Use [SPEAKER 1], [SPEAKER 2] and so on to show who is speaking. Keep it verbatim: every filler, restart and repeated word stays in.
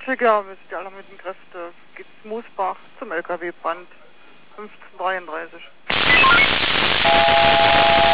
[SPEAKER 1] Verkehr, wir sind ja alle mit den Kräften. Geht's Moosbach zum L K W-Brand fünfzehn dreiunddreißig.